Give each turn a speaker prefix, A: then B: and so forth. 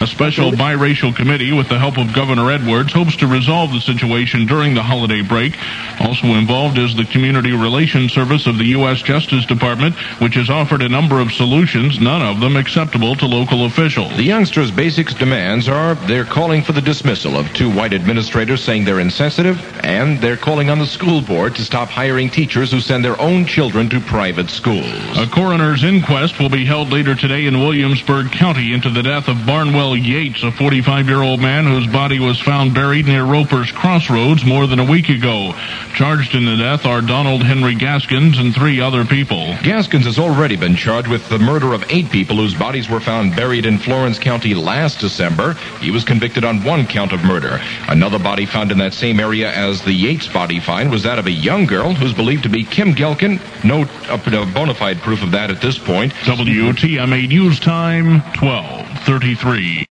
A: A special biracial committee with the help of Governor Edwards hopes to resolve the situation during the holiday break. Also involved is the Community Relations Service of the U.S. Justice Department, which has offered a number of solutions, none of them acceptable to local officials.
B: The youngsters' basic demands are they're calling for the dismissal of 2 white administrators saying they're insensitive, and they're calling on the school board to stop hiring teachers who send their own children to private schools.
A: A coroner's inquest will be held later today in Williamsburg County into the death of Barnwell Yates, a 45-year-old man whose body was found buried near Roper's Crossroads more than a week ago. Charged in the death are Donald Henry Gaskins and 3 other people.
B: Gaskins has already been charged with the murder of 8 people whose bodies were found buried in Florence County last December. He was convicted on 1 count of murder. Another body found in that same area as the Yates body find was that of a young girl who's believed to be Kim Gelkin. No bona fide proof of that at this point.
A: WTMA News Time, 12:33.